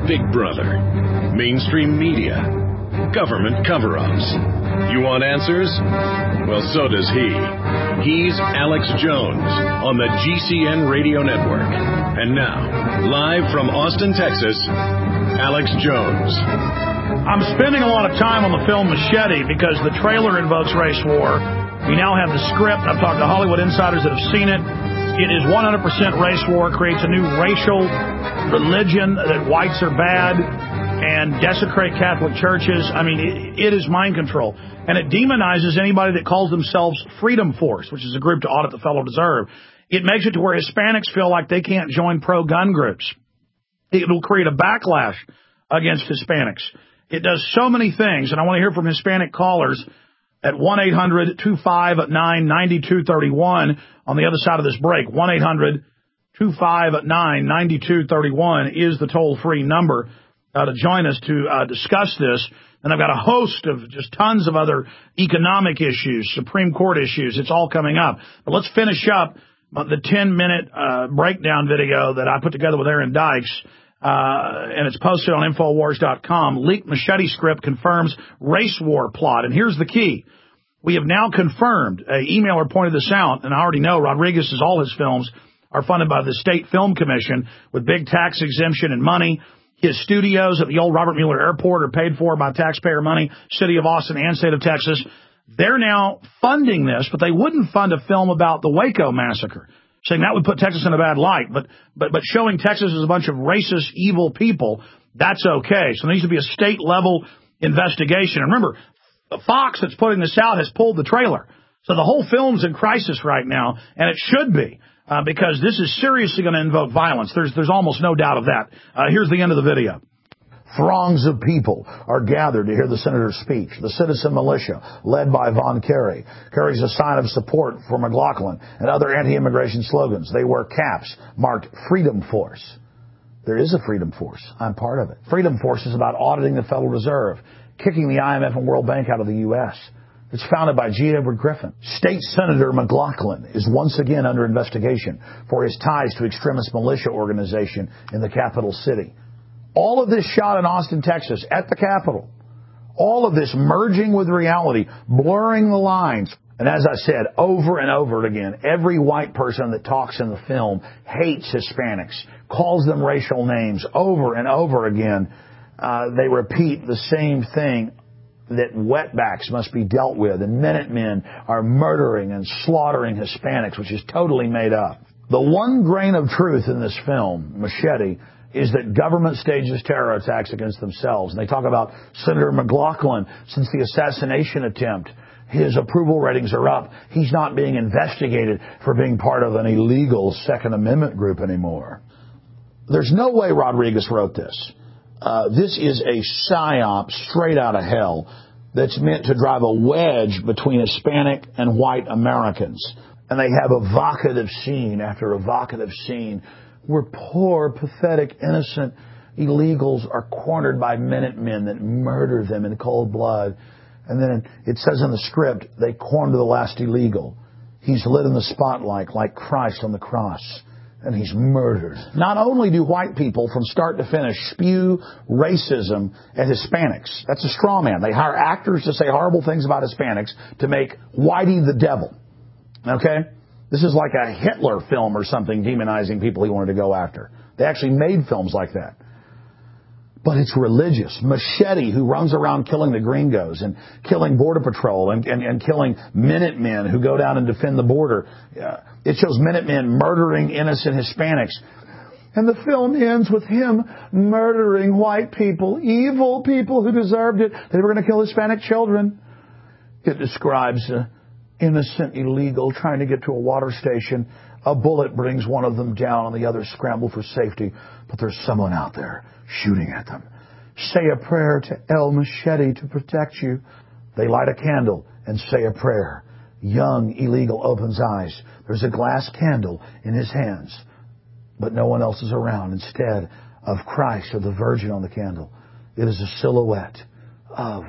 Big Brother, mainstream media, government cover-ups. You want answers? Well, so does he. He's Alex Jones on the GCN Radio Network. And now, live from Austin, Texas, Alex Jones. I'm spending a lot of time on the film Machete because the trailer invokes race war. We now have the script. I've talked to Hollywood insiders that have seen it. It is 100% race war, creates a new racial religion that whites are bad and desecrate Catholic churches. I mean, it is mind control. And it demonizes anybody that calls themselves Freedom Force, which is a group to audit the fellow deserve. It makes it to where Hispanics feel like they can't join pro-gun groups. It will create a backlash against Hispanics. It does so many things, and I want to hear from Hispanic callers at 1-800-259-9231 on the other side of this break. 1-800-259-9231 is the toll-free number to join us to discuss this. And I've got a host of just tons of other economic issues, Supreme Court issues. It's all coming up. But let's finish up the 10-minute breakdown video that I put together with Aaron Dykes. And it's posted on Infowars.com. Leaked Machete script confirms race war plot. And here's the key. We have now confirmed, an emailer pointed this out, and I already know Rodriguez's, all his films are funded by the State Film Commission with big tax exemption and money. His studios at the old Robert Mueller Airport are paid for by taxpayer money, City of Austin and State of Texas. They're now funding this, but they wouldn't fund a film about the Waco massacre, saying that would put Texas in a bad light. But showing Texas as a bunch of racist, evil people, that's okay. So there needs to be a state-level investigation. And remember, Fox that's putting this out has pulled the trailer. So the whole film's in crisis right now, and it should be, because this is seriously going to invoke violence. There's almost no doubt of that. Here's the end of the video. Throngs of people are gathered to hear the senator's speech. The citizen militia, led by Von Kerry, carries a sign of support for McLaughlin and other anti-immigration slogans. They wear caps marked Freedom Force. There is a Freedom Force. I'm part of it. Freedom Force is about auditing the Federal Reserve, kicking the IMF and World Bank out of the U.S. It's founded by G. Edward Griffin. State Senator McLaughlin is once again under investigation for his ties to extremist militia organization in the capital city. All of this shot in Austin, Texas, at the Capitol. All of this merging with reality, blurring the lines. And as I said, over and over again, every white person that talks in the film hates Hispanics, calls them racial names over and over again. They repeat the same thing, that wetbacks must be dealt with, and Minutemen are murdering and slaughtering Hispanics, which is totally made up. The one grain of truth in this film, Machete, is that government stages terror attacks against themselves. And they talk about Senator McLaughlin. Since the assassination attempt, his approval ratings are up. He's not being investigated for being part of an illegal Second Amendment group anymore. There's no way Rodriguez wrote this. This is a psyop straight out of hell that's meant to drive a wedge between Hispanic and white Americans. And they have evocative scene after evocative scene where poor, pathetic, innocent illegals are cornered by Minutemen that murder them in cold blood. And then it says in the script, they corner the last illegal. He's lit in the spotlight like Christ on the cross, and he's murdered. Not only do white people from start to finish spew racism at Hispanics. That's a straw man. They hire actors to say horrible things about Hispanics to make Whitey the devil. Okay? This is like a Hitler film or something demonizing people he wanted to go after. They actually made films like that. But it's religious. Machete, who runs around killing the gringos and killing Border Patrol and killing Minutemen who go down and defend the border. It shows Minutemen murdering innocent Hispanics. And the film ends with him murdering white people, evil people who deserved it. They were going to kill Hispanic children. It describes innocent illegal trying to get to a water station. A bullet brings one of them down and the others scramble for safety. But there's someone out there shooting at them. Say a prayer to El Machete to protect you. They light a candle and say a prayer. Young illegal opens eyes. There's a glass candle in his hands, but no one else is around. Instead of Christ or the Virgin on the candle, it is a silhouette of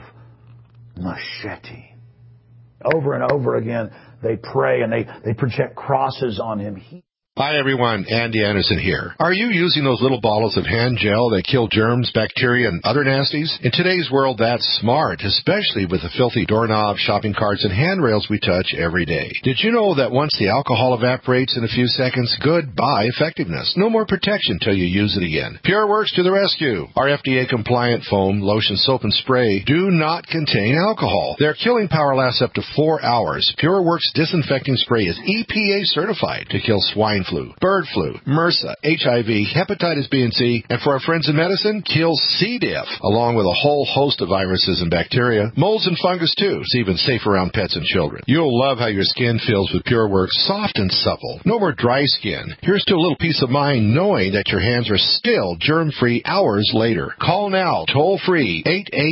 Machete. Over and over again, they pray and they project crosses on him. Hi, everyone. Andy Anderson here. Are you using those little bottles of hand gel that kill germs, bacteria, and other nasties? In today's world, that's smart, especially with the filthy doorknobs, shopping carts, and handrails we touch every day. Did you know that once the alcohol evaporates in a few seconds, goodbye effectiveness? No more protection till you use it again. PureWorks to the rescue. Our FDA-compliant foam, lotion, soap, and spray do not contain alcohol. Their killing power lasts up to 4 hours. PureWorks disinfecting spray is EPA certified to kill swine flu, bird flu, MRSA, HIV, hepatitis B and C, and for our friends in medicine, kills C. diff, along with a whole host of viruses and bacteria, molds and fungus too. It's even safe around pets and children. You'll love how your skin feels with PureWorks, soft and supple. No more dry skin. Here's to a little peace of mind knowing that your hands are still germ-free hours later. Call now, toll-free,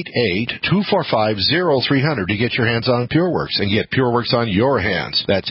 888-245-0300 to get your hands on PureWorks and get PureWorks on your hands. That's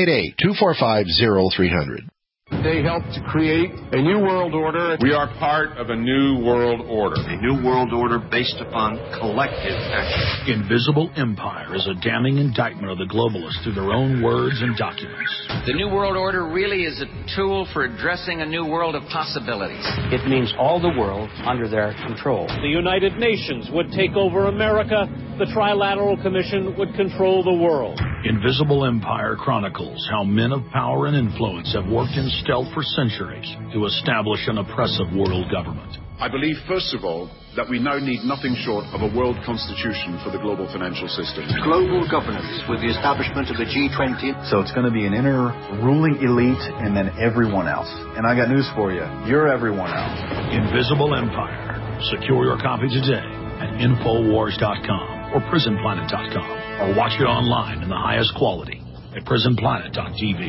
888-245-0300. They helped to create a new world order. We are part of a new world order. A new world order based upon collective action. Invisible Empire is a damning indictment of the globalists through their own words and documents. The new world order really is a tool for addressing a new world of possibilities. It means all the world under their control. The United Nations would take over America. The Trilateral Commission would control the world. Invisible Empire chronicles how men of power and influence have worked in stealth for centuries to establish an oppressive world government. I believe, first of all, that we now need nothing short of a world constitution for the global financial system. Global governance with the establishment of the G20. So it's going to be an inner ruling elite and then everyone else. And I got news for you. You're everyone else. Invisible Empire. Secure your copy today at Infowars.com or PrisonPlanet.com, or watch it online in the highest quality at PrisonPlanet.tv.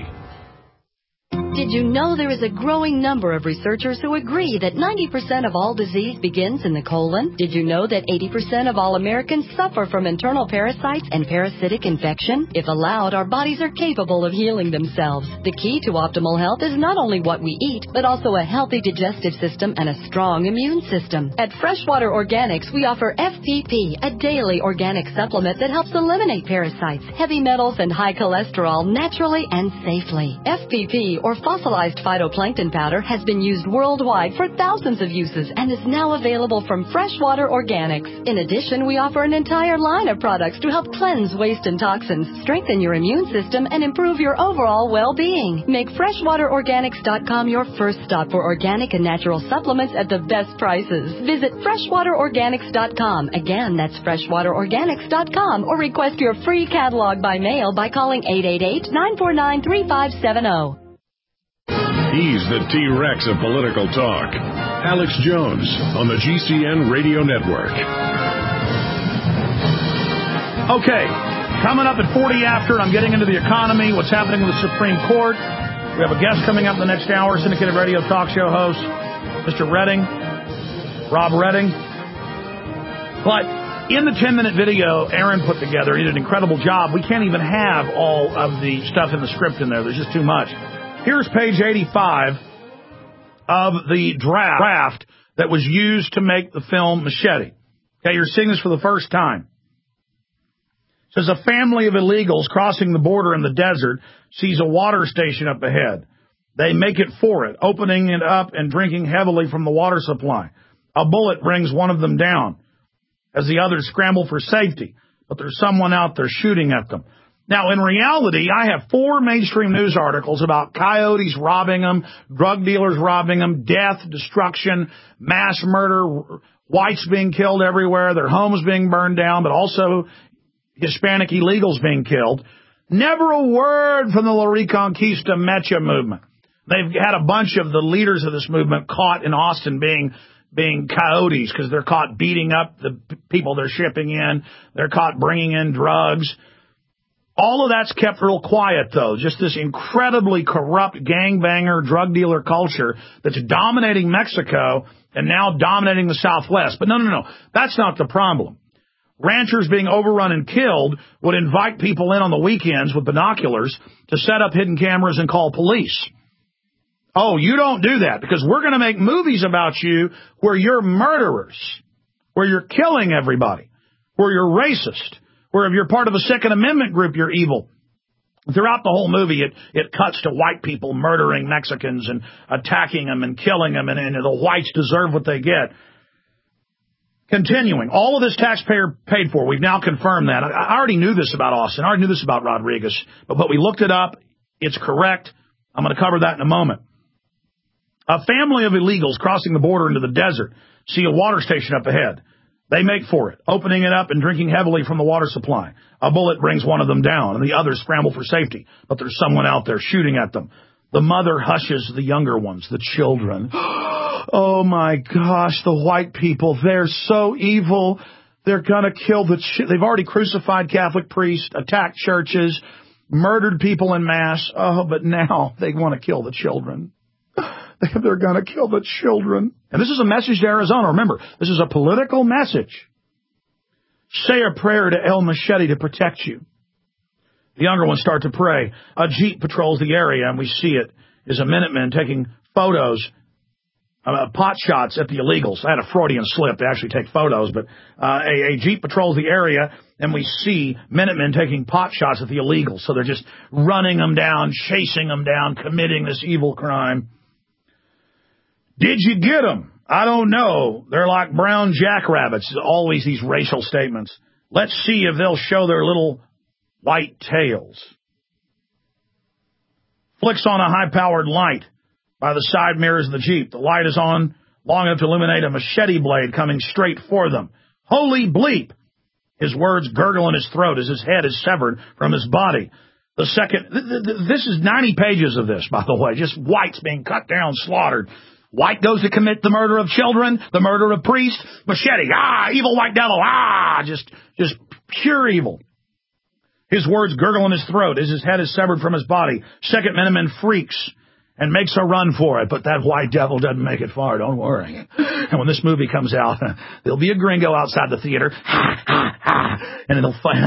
Did you know there is a growing number of researchers who agree that 90% of all disease begins in the colon? Did you know that 80% of all Americans suffer from internal parasites and parasitic infection? If allowed, our bodies are capable of healing themselves. The key to optimal health is not only what we eat, but also a healthy digestive system and a strong immune system. At Freshwater Organics, we offer FPP, a daily organic supplement that helps eliminate parasites, heavy metals, and high cholesterol naturally and safely. FPP, or fossilized phytoplankton powder, has been used worldwide for thousands of uses and is now available from Freshwater Organics. In addition, we offer an entire line of products to help cleanse waste and toxins, strengthen your immune system, and improve your overall well-being. Make FreshwaterOrganics.com your first stop for organic and natural supplements at the best prices. Visit FreshwaterOrganics.com. Again, that's FreshwaterOrganics.com, or request your free catalog by mail by calling 888-949-3570. He's the T-Rex of political talk. Alex Jones on the GCN Radio Network. Okay, coming up at 40 after, I'm getting into the economy, what's happening with the Supreme Court. We have a guest coming up in the next hour, syndicated radio talk show host, Mr. Redding, Rob Redding. But in the 10-minute video Aaron put together, he did an incredible job. We can't even have all of the stuff in the script in there. There's just too much. Here's page 85 of the draft that was used to make the film Machete. Okay, you're seeing this for the first time. It says a family of illegals crossing the border in the desert sees a water station up ahead. They make it for it, opening it up and drinking heavily from the water supply. A bullet brings one of them down as the others scramble for safety, but there's someone out there shooting at them. Now, in reality, I have 4 mainstream news articles about coyotes robbing them, drug dealers robbing them, death, destruction, mass murder, whites being killed everywhere, their homes being burned down, but also Hispanic illegals being killed. Never a word from the La Reconquista Mecha movement. They've had a bunch of the leaders of this movement caught in Austin being coyotes because they're caught beating up the people they're shipping in. They're caught bringing in drugs. All of that's kept real quiet, though. Just this incredibly corrupt gangbanger, drug dealer culture that's dominating Mexico and now dominating the Southwest. But no. That's not the problem. Ranchers being overrun and killed would invite people in on the weekends with binoculars to set up hidden cameras and call police. Oh, you don't do that because we're going to make movies about you where you're murderers, where you're killing everybody, where you're racist, where if you're part of a Second Amendment group, you're evil. Throughout the whole movie, it cuts to white people murdering Mexicans and attacking them and killing them, and the whites deserve what they get. Continuing, all of this taxpayer paid for. We've now confirmed that. I already knew this about Austin. I already knew this about Rodriguez, but we looked it up. It's correct. I'm going to cover that in a moment. A family of illegals crossing the border into the desert see a water station up ahead. They make for it, opening it up and drinking heavily from the water supply. A bullet brings one of them down, and the others scramble for safety. But there's someone out there shooting at them. The mother hushes the younger ones, the children. Oh, my gosh, the white people, they're so evil. They're going to kill they've already crucified Catholic priests, attacked churches, murdered people en masse. Oh, but now they want to kill the children. They're going to kill the children. And this is a message to Arizona. Remember, this is a political message. Say a prayer to El Machete to protect you. The younger ones start to pray. A Jeep patrols the area, and we see it is a Minuteman taking photos, pot shots at the illegals. I had a Freudian slip. They actually take photos, but a Jeep patrols the area, and we see Minutemen taking pot shots at the illegals. So they're just running them down, chasing them down, committing this evil crime. Did you get them? I don't know. They're like brown jackrabbits. Always these racial statements. Let's see if they'll show their little white tails. Flicks on a high-powered light by the side mirrors of the Jeep. The light is on long enough to illuminate a machete blade coming straight for them. Holy bleep! His words gurgle in his throat as his head is severed from his body. The second, this is 90 pages of this, by the way, just whites being cut down, slaughtered. White goes to commit the murder of children, the murder of priests, machete, evil white devil, just pure evil. His words gurgle in his throat as his head is severed from his body. Second Minuteman freaks and makes a run for it, but that white devil doesn't make it far, don't worry. And when this movie comes out, there'll be a gringo outside the theater, and it'll fight,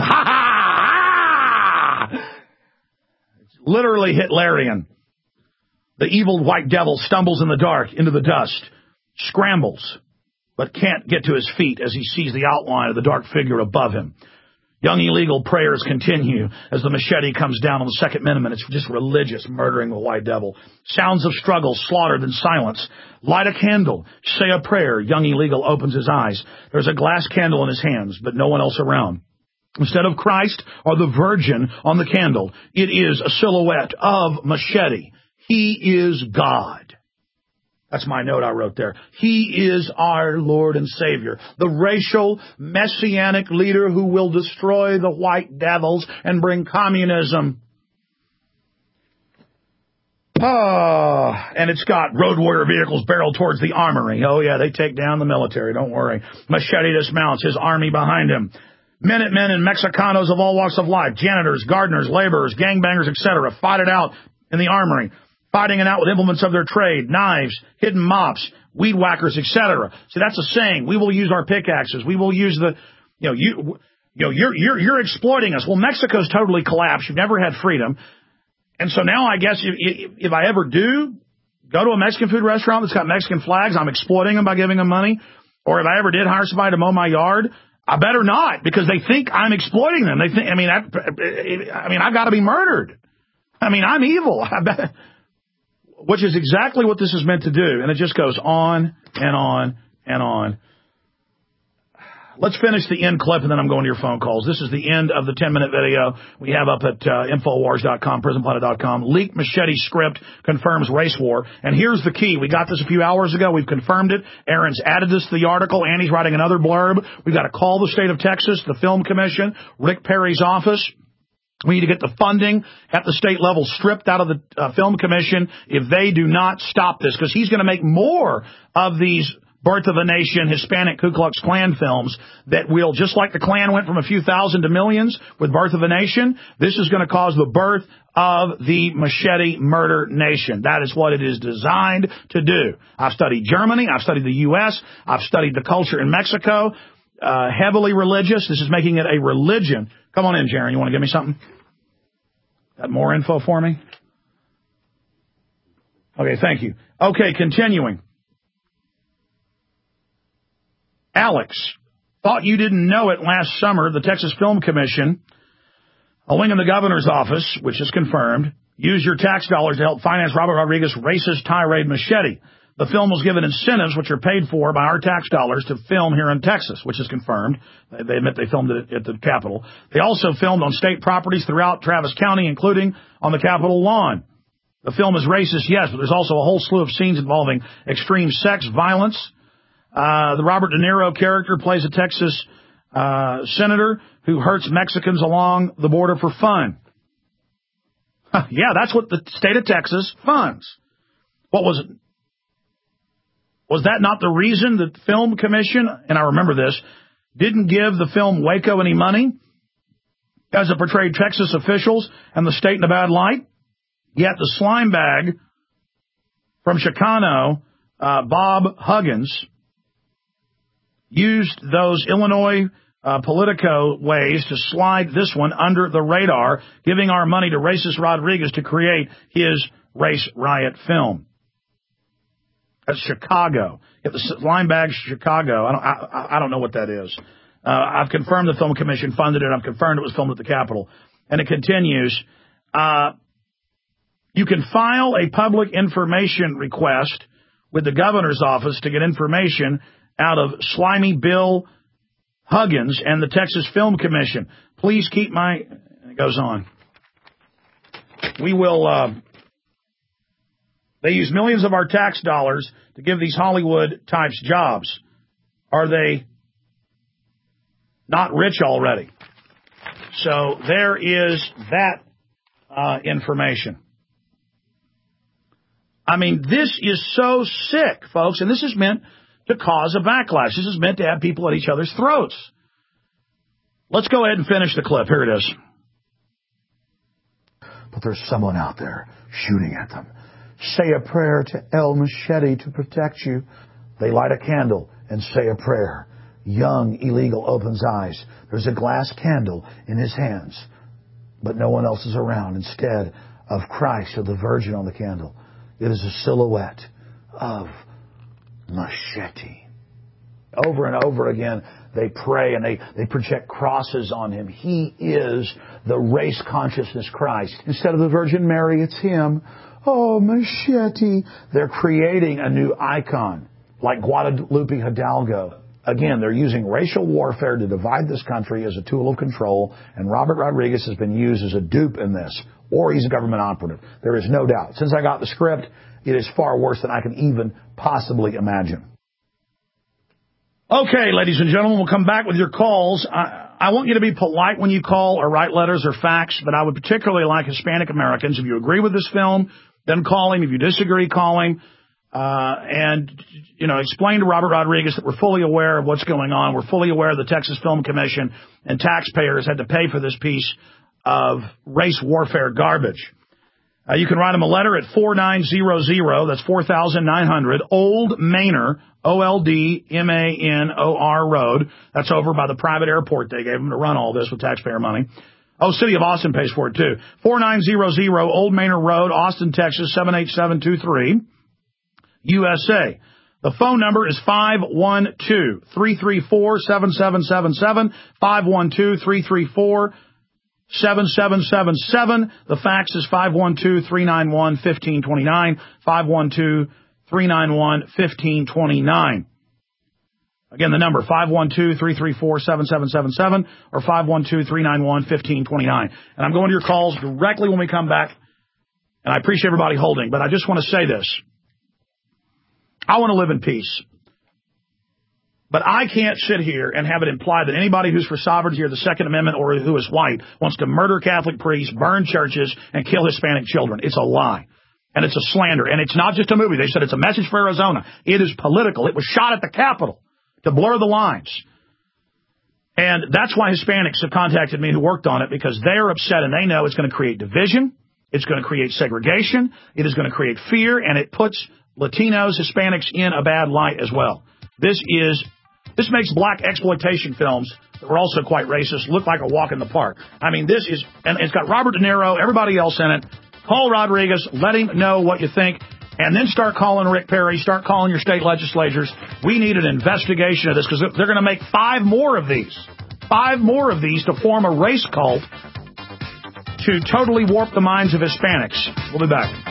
It's literally Hitlerian. The evil white devil stumbles in the dark into the dust, scrambles, but can't get to his feet as he sees the outline of the dark figure above him. Young illegal prayers continue as the machete comes down on the second Minuteman. It's just religious, murdering the white devil. Sounds of struggle, slaughtered in silence. Light a candle. Say a prayer. Young illegal opens his eyes. There's a glass candle in his hands, but no one else around. Instead of Christ or the Virgin on the candle, it is a silhouette of Machete. He is God. That's my note I wrote there. He is our Lord and Savior, the racial, messianic leader who will destroy the white devils and bring communism. And it's got road warrior vehicles barreled towards the armory. Oh, yeah, they take down the military, don't worry. Machete dismounts, his army behind him. Minutemen and Mexicanos of all walks of life, janitors, gardeners, laborers, gangbangers, etc., fight it out in the armory. Fighting it out with implements of their trade, knives, hidden mops, weed whackers, etc. See, that's a saying. We will use our pickaxes. We will use you're exploiting us. Well, Mexico's totally collapsed. You've never had freedom. And so now I guess if I ever do go to a Mexican food restaurant that's got Mexican flags, I'm exploiting them by giving them money. Or if I ever did hire somebody to mow my yard, I better not, because they think I'm exploiting them. They think, I've got to be murdered. I'm evil. Which is exactly what this is meant to do. And it just goes on and on and on. Let's finish the end clip, and then I'm going to your phone calls. This is the end of the 10-minute video we have up at Infowars.com, PrisonPlanet.com. Leaked machete script confirms race war. And here's the key. We got this a few hours ago. We've confirmed it. Aaron's added this to the article. Annie's writing another blurb. We've got to call the state of Texas, the Film Commission, Rick Perry's office. We need to get the funding at the state level stripped out of the Film Commission if they do not stop this, because he's going to make more of these Birth of a Nation, Hispanic Ku Klux Klan films that will, just like the Klan went from a few thousand to millions with Birth of a Nation, this is going to cause the birth of the Machete Murder Nation. That is what it is designed to do. I've studied Germany. I've studied the U.S. I've studied the culture in Mexico. Heavily religious. This is making it a religion. Come on in, Jaron. You want to give me something? Got more info for me? Okay, thank you. Okay, continuing. Alex, thought you didn't know it last summer. The Texas Film Commission A wing in the governor's office, which is confirmed, used your tax dollars to help finance Robert Rodriguez's racist tirade Machete. The film was given incentives, which are paid for by our tax dollars, to film here in Texas, which is confirmed. They admit they filmed it at the Capitol. They also filmed on state properties throughout Travis County, including on the Capitol lawn. The film is racist, yes, but there's also a whole slew of scenes involving extreme sex violence. The Robert De Niro character plays a Texas senator who hurts Mexicans along the border for fun. Yeah, that's what the state of Texas funds. What was it? Was that not the reason the Film Commission, and I remember this, didn't give the film Waco any money, as it portrayed Texas officials and the state in a bad light? Yet the slime bag from Chicano, Bob Huggins, used those Illinois Politico ways to slide this one under the radar, giving our money to racist Rodriguez to create his race riot film. That's Chicago. If the slime bag's Chicago, I don't know what that is. I've confirmed the Film Commission funded it. I've confirmed it was filmed at the Capitol. And it continues. You can file a public information request with the governor's office to get information out of slimy Bill Huggins and the Texas Film Commission. Please keep my... It goes on. We will... They use millions of our tax dollars to give these Hollywood types jobs. Are they not rich already? So there is that information. I mean, this is so sick, folks, and this is meant to cause a backlash. This is meant to have people at each other's throats. Let's go ahead and finish the clip. Here it is. But there's someone out there shooting at them. Say a prayer to El Machete to protect you. They light a candle and say a prayer. Young illegal opens eyes. There's a glass candle in his hands, but no one else is around. Instead of Christ or the Virgin on the candle, it is a silhouette of Machete. Over and over again, they pray and they project crosses on him. He is the race consciousness Christ. Instead of the Virgin Mary, it's him. Oh, Machete. They're creating a new icon, like Guadalupe Hidalgo. Again, they're using racial warfare to divide this country as a tool of control, and Robert Rodriguez has been used as a dupe in this, or he's a government operative. There is no doubt. Since I got the script, it is far worse than I can even possibly imagine. Okay, ladies and gentlemen, we'll come back with your calls. I want you to be polite when you call or write letters or fax, but I would particularly like Hispanic Americans. If you agree with this film, then call him. If you disagree, call him. And, explain to Robert Rodriguez that we're fully aware of what's going on. We're fully aware the Texas Film Commission and taxpayers had to pay for this piece of race warfare garbage. You can write him a letter at 4900, that's 4,900, Old Manor, Oldmanor Road. That's over by the private airport they gave him to run all this with taxpayer money. Oh, City of Austin pays for it, too. 4900 Old Manor Road, Austin, Texas, 78723, USA. The phone number is 512-334-7777, 512-334-7777. The fax is 512-391-1529, 512-391-1529. Again, the number, 512-334-7777 or 512-391-1529. And I'm going to your calls directly when we come back. And I appreciate everybody holding, but I just want to say this. I want to live in peace. But I can't sit here and have it implied that anybody who's for sovereignty or the Second Amendment or who is white wants to murder Catholic priests, burn churches, and kill Hispanic children. It's a lie. And it's a slander. And it's not just a movie. They said it's a message for Arizona. It is political. It was shot at the Capitol to blur the lines. And that's why Hispanics have contacted me who worked on it, because they're upset and they know it's going to create division. It's going to create segregation. It is going to create fear, and it puts Latinos, Hispanics in a bad light as well. This makes black exploitation films that were also quite racist look like a walk in the park. I mean, this is, and it's got Robert De Niro, everybody else in it. Call Rodriguez, let him know what you think, and then start calling Rick Perry, start calling your state legislatures. We need an investigation of this, because they're going to make 5 more of these. 5 more of these to form a race cult to totally warp the minds of Hispanics. We'll be back.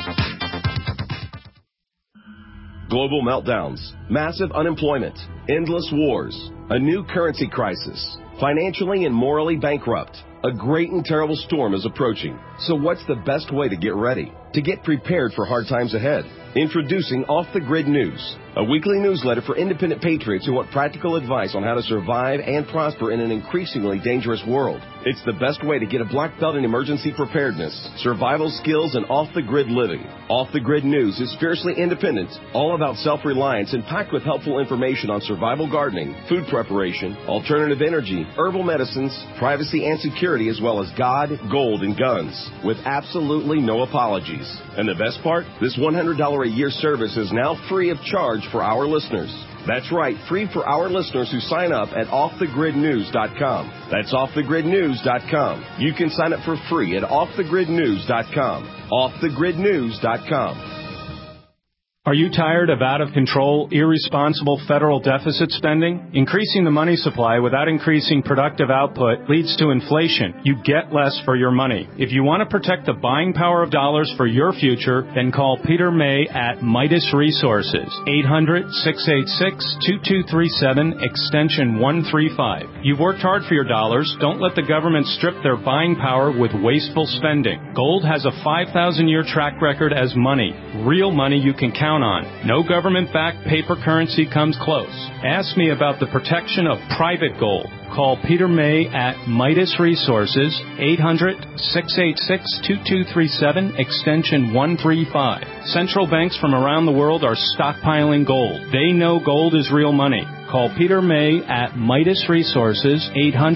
Global meltdowns, massive unemployment, endless wars, a new currency crisis, financially and morally bankrupt. A great and terrible storm is approaching. So what's the best way to get ready? To get prepared for hard times ahead? Introducing Off the Grid News, a weekly newsletter for independent patriots who want practical advice on how to survive and prosper in an increasingly dangerous world. It's the best way to get a black belt in emergency preparedness, survival skills, and off-the-grid living. Off the Grid News is fiercely independent, all about self-reliance, and packed with helpful information on survival gardening, food preparation, alternative energy, herbal medicines, privacy and security, as well as God, gold, and guns, with absolutely no apologies. And the best part? This $100 a year service is now free of charge for our listeners. That's right, free for our listeners who sign up at offthegridnews.com. That's offthegridnews.com. You can sign up for free at offthegridnews.com. Offthegridnews.com. Are you tired of out-of-control, irresponsible federal deficit spending? Increasing the money supply without increasing productive output leads to inflation. You get less for your money. If you want to protect the buying power of dollars for your future, then call Peter May at Midas Resources, 800-686-2237, extension 135. You've worked hard for your dollars. Don't let the government strip their buying power with wasteful spending. Gold has a 5,000-year track record as money, real money you can count on. No government-backed paper currency comes close. Ask me about the protection of private gold. Call Peter May at Midas Resources, 800-686-2237, extension 135. Central banks from around the world are stockpiling gold. They know gold is real money. Call Peter May at Midas Resources,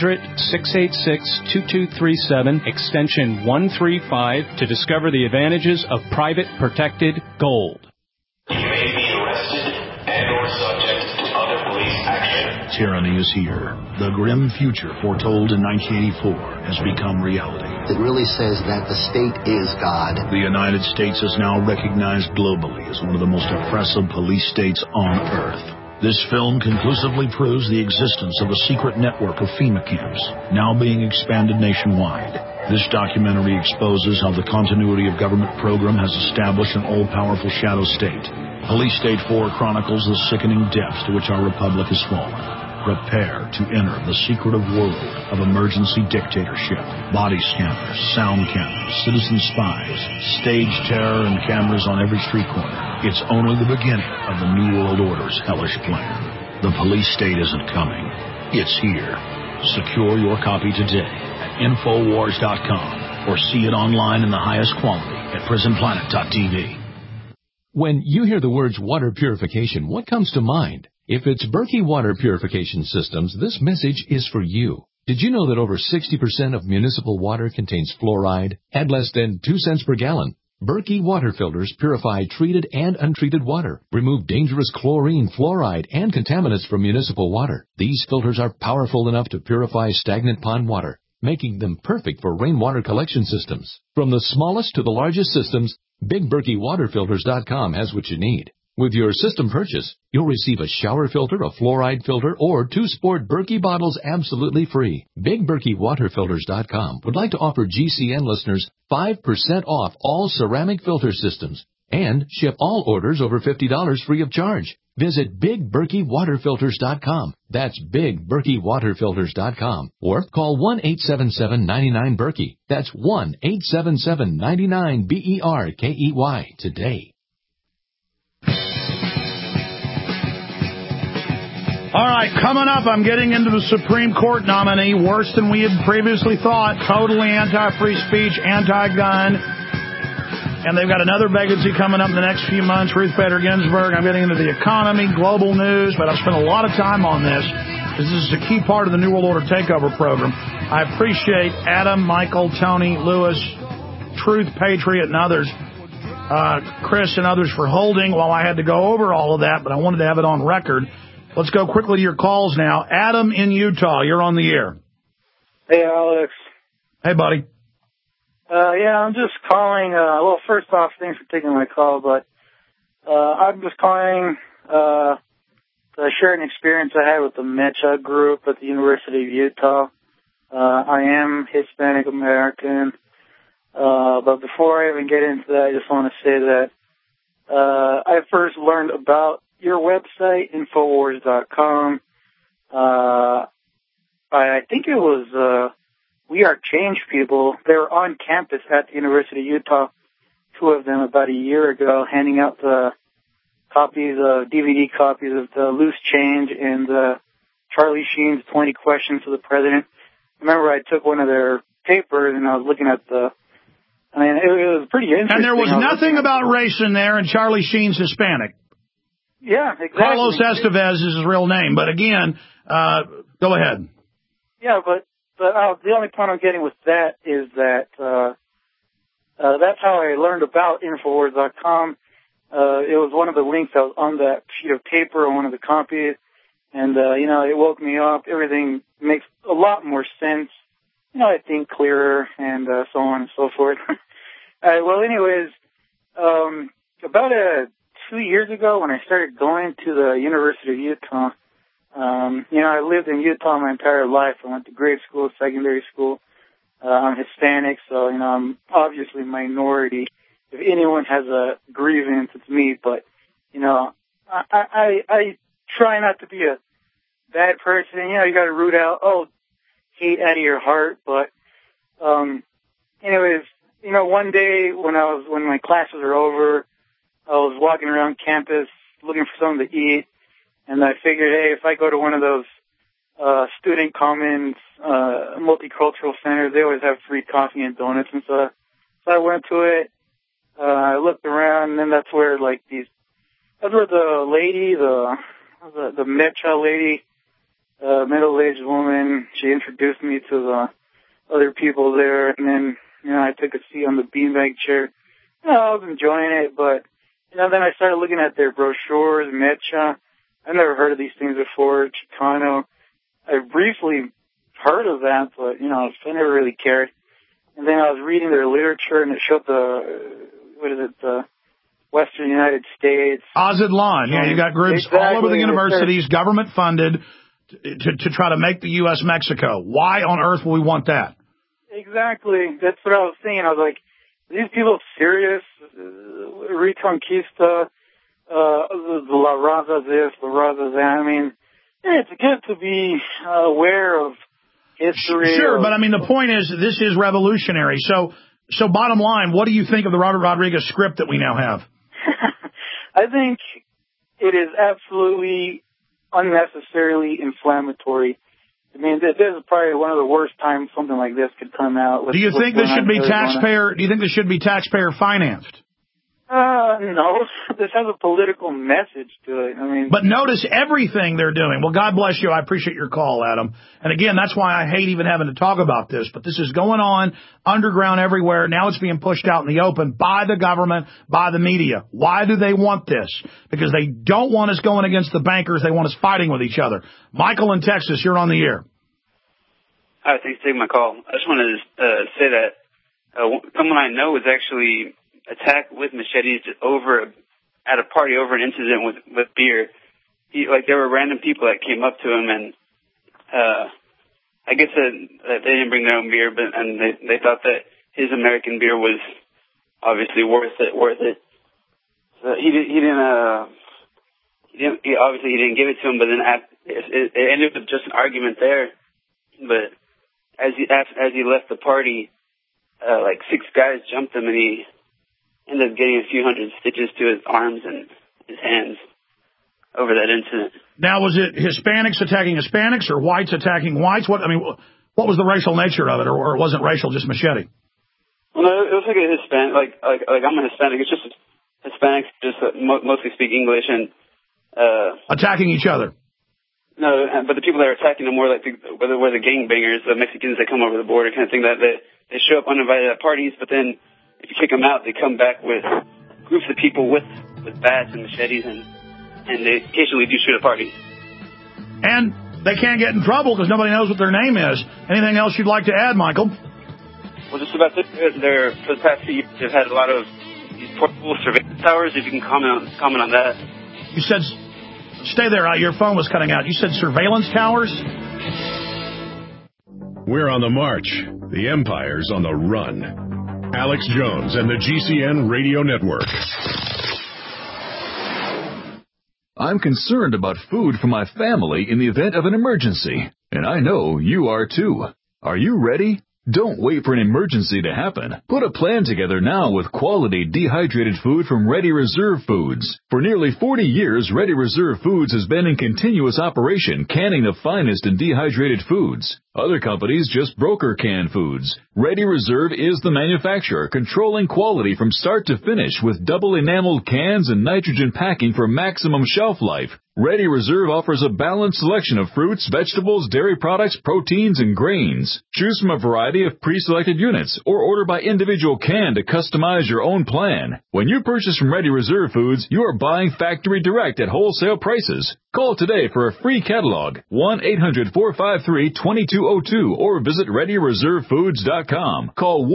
800-686-2237, extension 135, to discover the advantages of private protected gold. You may be arrested and or subject to other police action. Tyranny is here. The grim future foretold in 1984 has become reality. It really says that the state is God. The United States is now recognized globally as one of the most oppressive police states on earth. This film conclusively proves the existence of a secret network of FEMA camps, now being expanded nationwide. This documentary exposes how the continuity of government program has established an all-powerful shadow state. Police State 4 chronicles the sickening depths to which our republic has fallen. Prepare to enter the secretive world of emergency dictatorship. Body scanners, sound cameras, citizen spies, stage terror, and cameras on every street corner. It's only the beginning of the New World Order's hellish plan. The police state isn't coming. It's here. Secure your copy today at Infowars.com or see it online in the highest quality at PrisonPlanet.tv. When you hear the words water purification, what comes to mind? If it's Berkey Water Purification Systems, this message is for you. Did you know that over 60% of municipal water contains fluoride at less than 2 cents per gallon? Berkey water filters purify treated and untreated water, remove dangerous chlorine, fluoride, and contaminants from municipal water. These filters are powerful enough to purify stagnant pond water, making them perfect for rainwater collection systems. From the smallest to the largest systems, BigBerkeyWaterFilters.com has what you need. With your system purchase, you'll receive a shower filter, a fluoride filter, or 2 sport Berkey bottles absolutely free. BigBerkeyWaterFilters.com would like to offer GCN listeners 5% off all ceramic filter systems and ship all orders over $50 free of charge. Visit BigBerkeyWaterFilters.com. That's BigBerkeyWaterFilters.com. Or call 1-877-99-BERKEY. That's 1-877-99-BERKEY today. All right, coming up, I'm getting into the Supreme Court nominee, worse than we had previously thought, totally anti-free speech, anti-gun. And they've got another vacancy coming up in the next few months, Ruth Bader Ginsburg. I'm getting into the economy, global news, but I've spent a lot of time on this because this is a key part of the New World Order Takeover program. I appreciate Adam, Michael, Tony, Lewis, Truth, Patriot, and others, Chris and others for holding while I had to go over all of that, but I wanted to have it on record. Let's go quickly to your calls now. Adam in Utah, you're on the air. Hey, Alex. Hey, buddy. Yeah, I'm just calling. Well, first off, thanks for taking my call, but I'm just calling to share an experience I had with the MECHA group at the University of Utah. I am Hispanic American. But before I even get into that, I just want to say that I first learned about your website, Infowars.com. I think it was We Are Change People. They were on campus at the University of Utah, two of them about a year ago, handing out the copies, DVD copies of the Loose Change and Charlie Sheen's 20 Questions to the President. I remember I took one of their papers and I was looking at it was pretty interesting. And there was nothing about race in there, and Charlie Sheen's Hispanic. Yeah, exactly. Carlos Estevez is his real name. But again, go ahead. Yeah, but the only point I'm getting with that is that that's how I learned about Infowars.com. It was one of the links that was on that sheet of paper on one of the copies. And, it woke me up. Everything makes a lot more sense. I think clearer and so on and so forth. Well, anyways, about 2 years ago when I started going to the University of Utah, I lived in Utah my entire life. I went to grade school, secondary school. I'm Hispanic, so, I'm obviously a minority. If anyone has a grievance, it's me. But, I try not to be a bad person. You got to root out, hate out of your heart. But, anyways, one day when my classes were over, I was walking around campus looking for something to eat. And I figured, hey, if I go to one of those student commons, multicultural centers, they always have free coffee and donuts. And so I went to it. I looked around, and then that's where the lady, the Mecha lady, middle-aged woman, she introduced me to the other people there, and then, I took a seat on the beanbag chair. I was enjoying it, but, then I started looking at their brochures, Mecha. I've never heard of these things before, Chicano. I briefly heard of that, but, I never really cared. And then I was reading their literature, and it showed the Western United States. Aztlan, you got groups all over the universities, government funded, to try to make the U.S. Mexico. Why on earth will we want that? Exactly. That's what I was thinking. I was like, are these people serious? Reconquista, the La Raza this, La Raza that. It's good to be aware of history. Sure, but the point is, this is revolutionary. So bottom line, what do you think of the Robert Rodriguez script that we now have? I think it is absolutely unnecessarily inflammatory. This is probably one of the worst times something like this could come out. Do you think this should be taxpayer financed? No. This has a political message to it. But notice everything they're doing. Well, God bless you. I appreciate your call, Adam. And again, that's why I hate even having to talk about this. But this is going on underground everywhere. Now it's being pushed out in the open by the government, by the media. Why do they want this? Because they don't want us going against the bankers. They want us fighting with each other. Michael in Texas, you're on the air. Hi, thanks for taking my call. I just wanted to say that someone I know was actually attacked with machetes at a party over an incident with beer. There were random people that came up to him, and I guess that they didn't bring their own beer, and they thought that his American beer was obviously worth it. So he didn't give it to him, but then it ended up just an argument there. But as he left the party, 6 guys jumped him, and he ended up getting a few hundred stitches to his arms and his hands over that incident. Now, was it Hispanics attacking Hispanics or whites attacking whites? What was the racial nature of it, or it wasn't racial, just machete? Well, no, it was like a Hispanic, I'm a Hispanic. It's just Hispanics just mostly speak English and attacking each other. No, but the people that are attacking them more were the gangbangers, the Mexicans that come over the border, kind of thing. That they show up uninvited at parties, but then if you kick them out, they come back with groups of people with bats and machetes, and they occasionally do shoot at parties. And they can't get in trouble because nobody knows what their name is. Anything else you'd like to add, Michael? Well, just about this, for the past few years, they've had a lot of these portable surveillance towers. If you can comment on that. You said, stay there. Your phone was cutting out. You said surveillance towers? We're on the march. The empire's on the run. Alex Jones and the GCN Radio Network. I'm concerned about food for my family in the event of an emergency, and I know you are too. Are you ready? Don't wait for an emergency to happen. Put a plan together now with quality dehydrated food from Ready Reserve Foods. For nearly 40 years, Ready Reserve Foods has been in continuous operation, canning the finest in dehydrated foods. Other companies just broker canned foods. Ready Reserve is the manufacturer, controlling quality from start to finish with double enameled cans and nitrogen packing for maximum shelf life. Ready Reserve offers a balanced selection of fruits, vegetables, dairy products, proteins, and grains. Choose from a variety of pre-selected units or order by individual can to customize your own plan. When you purchase from Ready Reserve Foods, you are buying factory direct at wholesale prices. Call today for a free catalog, 1-800-453-2202, or visit ReadyReserveFoods.com. Call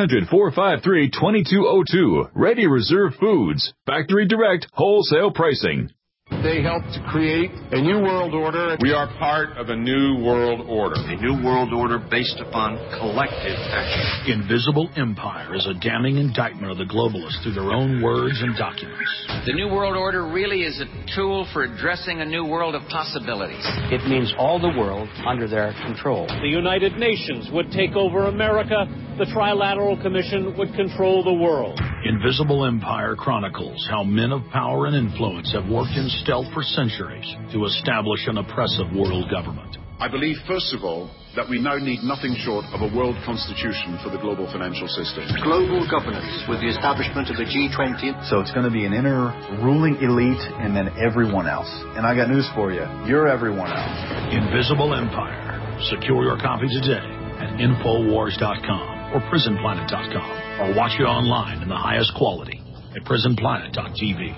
1-800-453-2202. Ready Reserve Foods. Factory direct, wholesale pricing. They helped to create a new world order. We are part of a new world order. A new world order based upon collective action. Invisible Empire is a damning indictment of the globalists through their own words and documents. The new world order really is a tool for addressing a new world of possibilities. It means all the world under their control. The United Nations would take over America. The Trilateral Commission would control the world. Invisible Empire chronicles how men of power and influence have worked in stealth for centuries to establish an oppressive world government. I believe, first of all, that we now need nothing short of a world constitution for the global financial system. Global governance with the establishment of the G20. So it's going to be an inner ruling elite and then everyone else. And I got news for you. You're everyone else. Invisible Empire. Secure your copy today at Infowars.com or PrisonPlanet.com, or watch it online in the highest quality at PrisonPlanet.tv.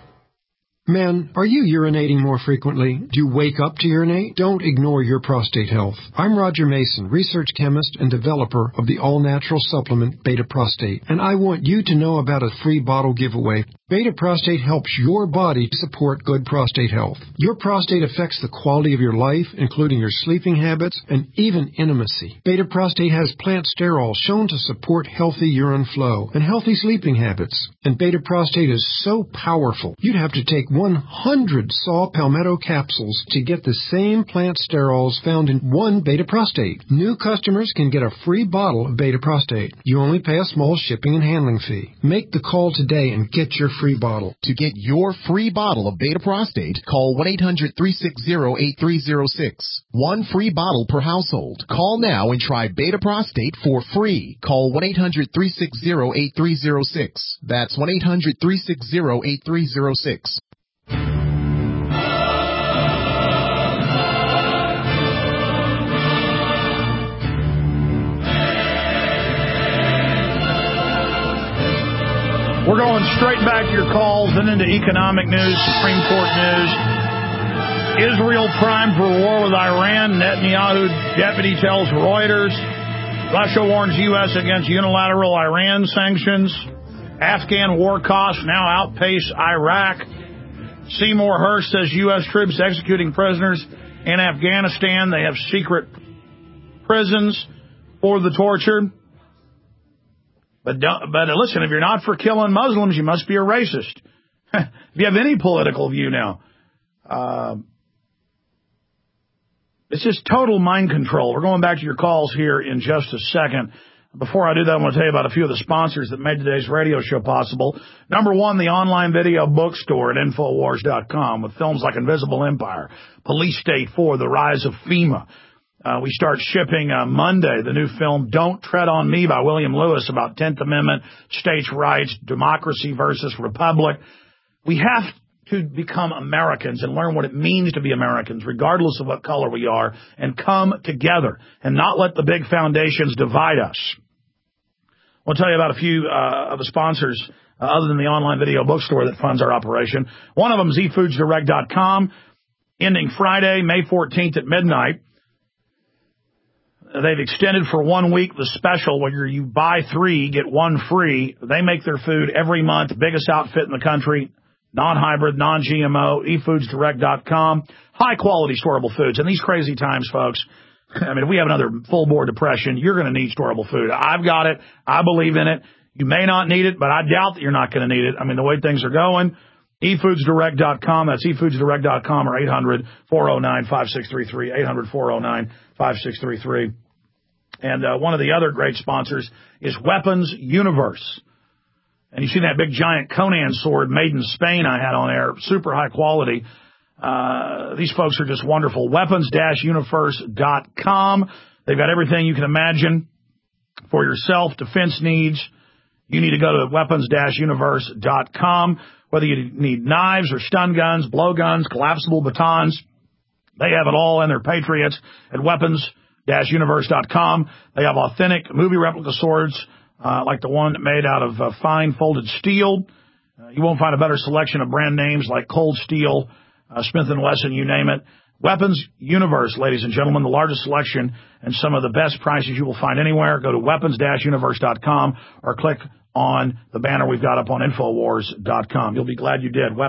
Men, are you urinating more frequently? Do you wake up to urinate? Don't ignore your prostate health. I'm Roger Mason, research chemist and developer of the all-natural supplement Beta Prostate, and I want you to know about a free bottle giveaway. Beta Prostate helps your body support good prostate health. Your prostate affects the quality of your life, including your sleeping habits and even intimacy. Beta Prostate has plant sterol shown to support healthy urine flow and healthy sleeping habits. And Beta Prostate is so powerful, you'd have to take 100 saw palmetto capsules to get the same plant sterols found in one Beta Prostate. New customers can get a free bottle of Beta Prostate. You only pay a small shipping and handling fee. Make the call today and get your free bottle. To get your free bottle of Beta Prostate, call 1-800-360-8306. One free bottle per household. Call now and try Beta Prostate for free. Call 1-800-360-8306. That's 1-800-360-8306. We're going straight back to your calls and into economic news, Supreme Court news. Israel primed for war with Iran. Netanyahu deputy tells Reuters. Russia warns U.S. against unilateral Iran sanctions. Afghan war costs now outpace Iraq. Seymour Hersh says U.S. troops executing prisoners in Afghanistan. They have secret prisons for the torture. But listen, if you're not for killing Muslims, you must be a racist. If you have any political view now. It's just total mind control. We're going back to your calls here in just a second. Before I do that, I want to tell you about a few of the sponsors that made today's radio show possible. Number one, the online video bookstore at Infowars.com with films like Invisible Empire, Police State 4, The Rise of FEMA. We start shipping Monday, the new film Don't Tread on Me by William Lewis about 10th Amendment, states' rights, democracy versus republic. We have to become Americans and learn what it means to be Americans, regardless of what color we are, and come together and not let the big foundations divide us. I'll tell you about a few of the sponsors other than the online video bookstore that funds our operation. One of them is eFoodsDirect.com, ending Friday, May 14th at midnight. They've extended for 1 week the special where you buy 3, get 1 free. They make their food every month, biggest outfit in the country, non-hybrid, non-GMO, eFoodsDirect.com, high-quality storable foods. In these crazy times, folks, I mean, if we have another full-bore depression, you're going to need storable food. I've got it. I believe in it. You may not need it, but I doubt that you're not going to need it. I mean, the way things are going, efoodsdirect.com. That's efoodsdirect.com or 800-409-5633, 800-409-5633. And one of the other great sponsors is Weapons Universe. And you see that big giant Conan sword made in Spain I had on air, super high quality. These folks are just wonderful. Weapons-universe.com. They've got everything you can imagine for your self-defense needs. You need to go to weapons-universe.com. Whether you need knives or stun guns, blowguns, collapsible batons, they have it all, and they're patriots at weapons-universe.com. They have authentic movie replica swords, like the one made out of fine folded steel. You won't find a better selection of brand names like Cold Steel, Smith & Wesson, you name it. Weapons Universe, ladies and gentlemen, the largest selection and some of the best prices you will find anywhere. Go to weapons-universe.com or click on the banner we've got up on Infowars.com. You'll be glad you did.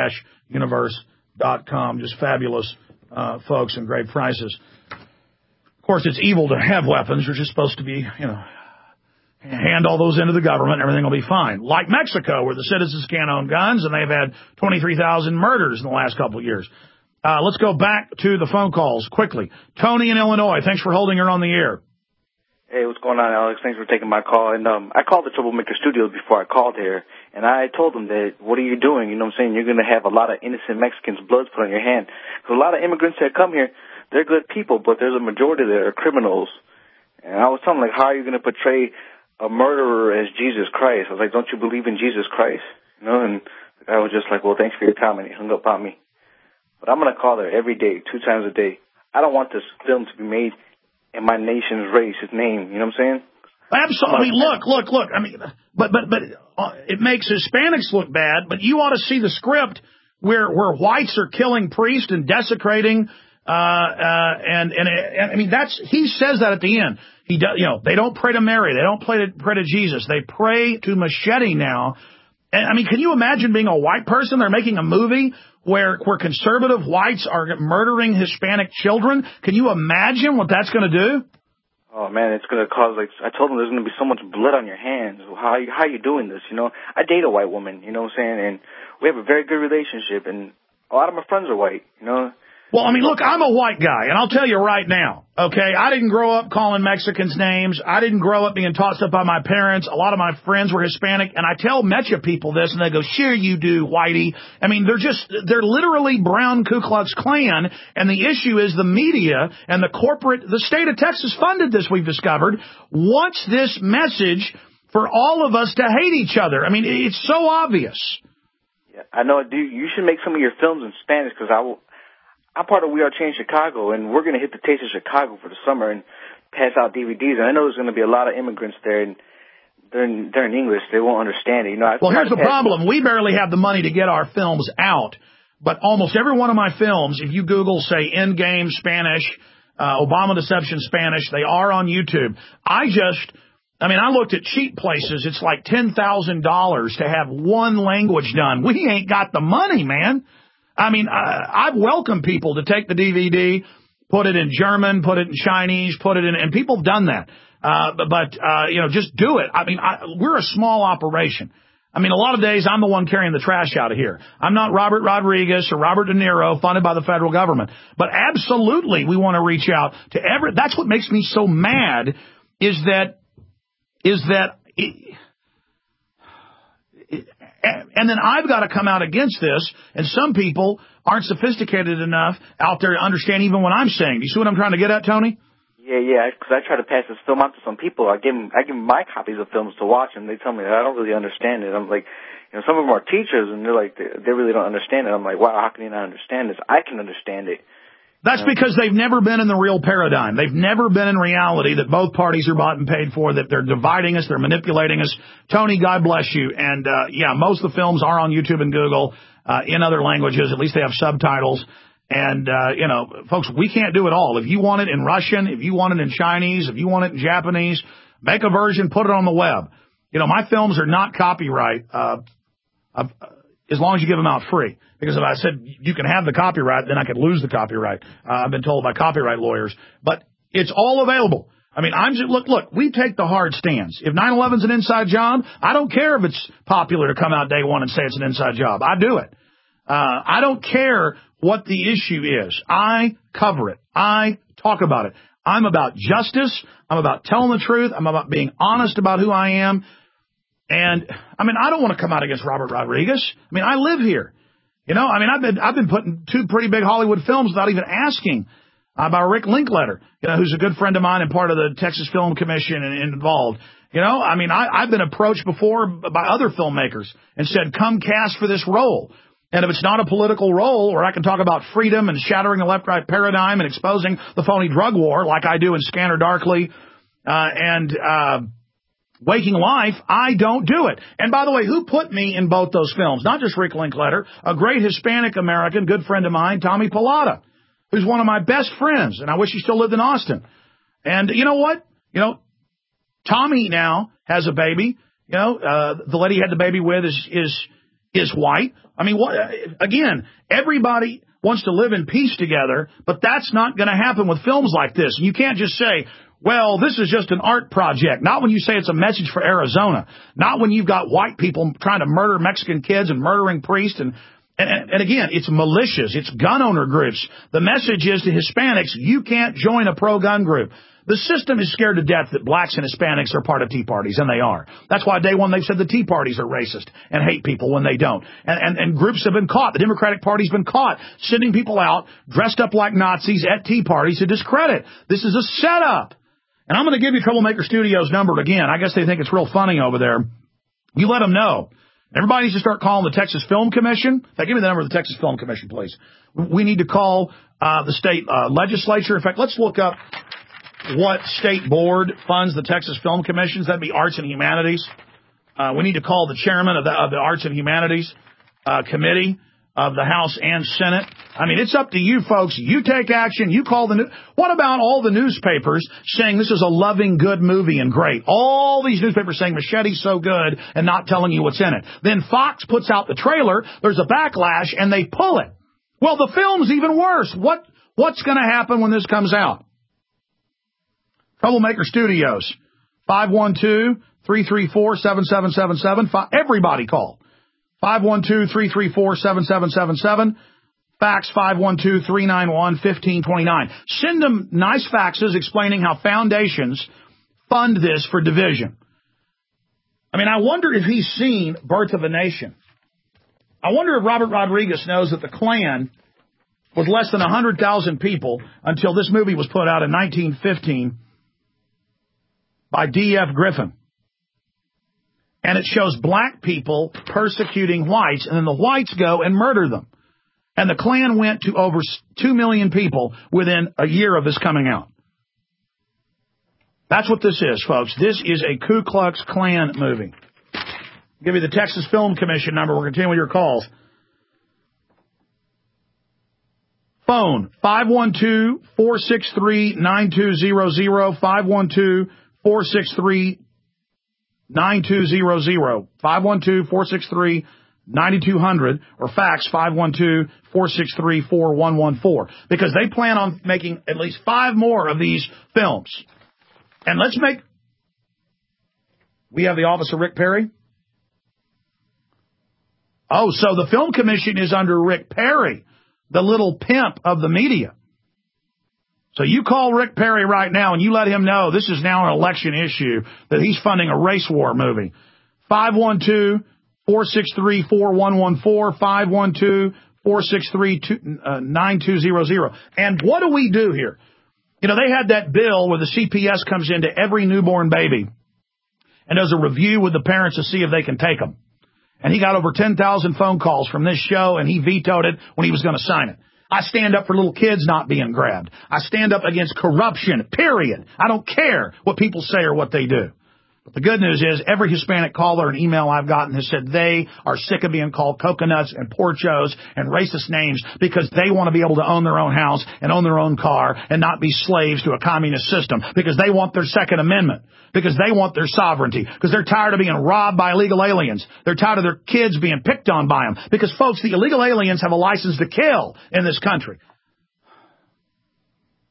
Weapons-universe.com. Just fabulous folks and great prices. Of course, it's evil to have weapons. You're just supposed to be, hand all those into the government, everything will be fine. Like Mexico, where the citizens can't own guns, and they've had 23,000 murders in the last couple of years. Let's go back to the phone calls quickly. Tony in Illinois, thanks for holding her on the air. Hey, what's going on, Alex? Thanks for taking my call. And I called the Troublemaker Studios before I called here, and I told them that, what are you doing? You know what I'm saying? You're going to have a lot of innocent Mexicans' blood put on your hand. Because a lot of immigrants that come here, they're good people, but there's a majority that are criminals. And I was telling them, like, how are you going to portray a murderer as Jesus Christ? I was like, don't you believe in Jesus Christ? And the guy was just like, well, thanks for your time, and he hung up on me. But I'm going to call there every day, 2 times a day. I don't want this film to be made in my nation's race, its name. You know what I'm saying? Absolutely. Look. I mean, but it makes Hispanics look bad, but you ought to see the script where whites are killing priests and desecrating, and I mean, he says that at the end. He does, they don't pray to Mary. They don't pray to Jesus. They pray to Machete now. And I mean, can you imagine being a white person? They're making a movie where conservative whites are murdering Hispanic children. Can you imagine what that's going to do? Oh, man, it's going to cause, I told them there's going to be so much blood on your hands. How are you doing this? I date a white woman, you know what I'm saying? And we have a very good relationship, and a lot of my friends are white, Well, I mean, look, I'm a white guy, and I'll tell you right now, okay, I didn't grow up calling Mexicans names. I didn't grow up being taught stuff by my parents. A lot of my friends were Hispanic, and I tell Mecha people this, and they go, sure you do, whitey. I mean, they're literally brown Ku Klux Klan, and the issue is the media and the state of Texas funded this, we've discovered, wants this message for all of us to hate each other. I mean, it's so obvious. Yeah, I know, dude. You should make some of your films in Spanish, because I'm part of We Are Change Chicago, and we're going to hit the Taste of Chicago for the summer and pass out DVDs. And I know there's going to be a lot of immigrants there, and they're in English. They won't understand it. Well, here's the problem. We barely have the money to get our films out, but almost every one of my films, if you Google, say, Endgame Spanish, Obama Deception Spanish, they are on YouTube. I looked at cheap places. It's like $10,000 to have one language done. We ain't got the money, man. I mean, I've welcomed people to take the DVD, put it in German, put it in Chinese, put it in, and people have done that. But just do it. I mean, we're a small operation. I mean, a lot of days I'm the one carrying the trash out of here. I'm not Robert Rodriguez or Robert De Niro funded by the federal government. But absolutely we want to reach out to that's what makes me so mad is that and then I've got to come out against this, and some people aren't sophisticated enough out there to understand even what I'm saying. Do you see what I'm trying to get at, Tony? Yeah, because I try to pass this film out to some people. I give them my copies of films to watch, and they tell me that I don't really understand it. I'm like, some of them are teachers, and they're like, they really don't understand it. I'm like, wow, how can you not understand this? I can understand it. That's because they've never been in the real paradigm. They've never been in reality that both parties are bought and paid for, that they're dividing us, they're manipulating us. Tony, God bless you. And, most of the films are on YouTube and Google in other languages. At least they have subtitles. And, folks, we can't do it all. If you want it in Russian, if you want it in Chinese, if you want it in Japanese, make a version, put it on the web. My films are not copyright as long as you give them out free. Because if I said you can have the copyright, then I could lose the copyright. I've been told by copyright lawyers. But It's all available. I mean, look, we take the hard stance. If 9/11's an inside job, I don't care if it's popular to come out day one and say it's an inside job. I do it. I don't care what the issue is. I cover it. I talk about it. I'm about justice. I'm about telling the truth. I'm about being honest about who I am. And, I mean, I don't want to come out against Robert Rodriguez. I mean, I live here. You know, I mean, I've been putting 2 pretty big Hollywood films without even asking about Rick Linklater, you know, who's a good friend of mine and part of the Texas Film Commission and involved. You know, I mean, I've been approached before by other filmmakers and said, come cast for this role. And if it's not a political role where I can talk about freedom and shattering the left-right paradigm and exposing the phony drug war like I do in Scanner Darkly and Waking Life, I don't do it. And by the way, who put me in both those films? Not just Rick Linklater, a great Hispanic American, good friend of mine, Tommy Pilata, who's one of my best friends, and I wish he still lived in Austin. And you know what? You know, Tommy now has a baby. You know, the lady he had the baby with is white. I mean, again, everybody wants to live in peace together, but that's not going to happen with films like this. And you can't just say, well, this is just an art project. Not when you say it's a message for Arizona. Not when you've got white people trying to murder Mexican kids and murdering priests. And again, it's militias. It's gun owner groups. The message is to Hispanics, you can't join a pro-gun group. The system is scared to death that blacks and Hispanics are part of Tea Parties, and they are. That's why day one they've said the Tea Parties are racist and hate people when they don't. And groups have been caught. The Democratic Party's been caught sending people out dressed up like Nazis at Tea Parties to discredit. This is a setup. And I'm going to give you Troublemaker Studios' number again. I guess they think it's real funny over there. You let them know. Everybody needs to start calling the Texas Film Commission. In fact, give me the number of the Texas Film Commission, please. We need to call the state legislature. In fact, let's look up what state board funds the Texas Film Commissions. That'd be Arts and Humanities. We need to call the chairman of the Arts and Humanities Committee of the House and Senate. I mean, it's up to you folks. You take action. You call the news. What about all the newspapers saying this is a loving, good movie and great? All these newspapers saying Machete's so good and not telling you what's in it. Then Fox puts out the trailer. There's a backlash and they pull it. Well, the film's even worse. What's going to happen when this comes out? Troublemaker Studios, 512-334-7777. Everybody call. 512-334-7777. Fax 512-391-1529. Send them nice faxes explaining how foundations fund this for division. I mean, I wonder if he's seen Birth of a Nation. I wonder if Robert Rodriguez knows that the Klan was less than 100,000 people until this movie was put out in 1915 by D.F. Griffin. And it shows black people persecuting whites, and then the whites go and murder them. And the Klan went to over 2 million people within a year of this coming out. That's what this is, folks. This is a Ku Klux Klan movie. I'll give you the Texas Film Commission number. We're continuing with your calls. Phone, 512-463-9200, 512-463-9200, 512-463-9200, or fax 512-463-4114, because they plan on making at least 5 more of these films. And we have the office of Rick Perry. Oh, so the Film Commission is under Rick Perry, the little pimp of the media. So you call Rick Perry right now and you let him know this is now an election issue, that he's funding a race war movie. 512-463-4114, 512-463-9200. And what do we do here? You know, they had that bill where the CPS comes into every newborn baby and does a review with the parents to see if they can take them. And he got over 10,000 phone calls from this show, and he vetoed it when he was going to sign it. I stand up for little kids not being grabbed. I stand up against corruption, period. I don't care what people say or what they do. But the good news is every Hispanic caller and email I've gotten has said they are sick of being called coconuts and porchos and racist names because they want to be able to own their own house and own their own car and not be slaves to a communist system, because they want their Second Amendment, because they want their sovereignty, because they're tired of being robbed by illegal aliens. They're tired of their kids being picked on by them, because, folks, the illegal aliens have a license to kill in this country.